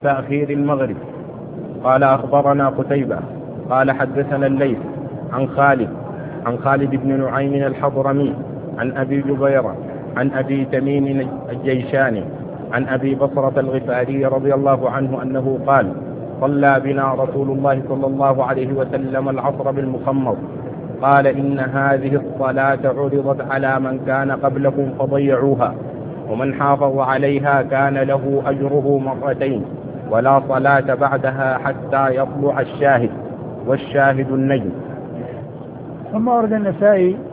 تأخير المغرب. قال أخبرنا قتيبة قال حدثنا الليث عن خالد بن نعيم الحضرمي عن أبي جبيرة عن أبي تميم الجيشاني عن أبي بصرة الغفاري رضي الله عنه أنه قال: صلى بنا رسول الله صلى الله عليه وسلم العصر بالمخمر، قال: إن هذه الصلاة عرضت على من كان قبلكم فضيعوها، ومن حافظ عليها كان له أجره مرتين، ولا صلاة بعدها حتى يطلع الشاهد، والشاهد النجم. ثم ورد النسائي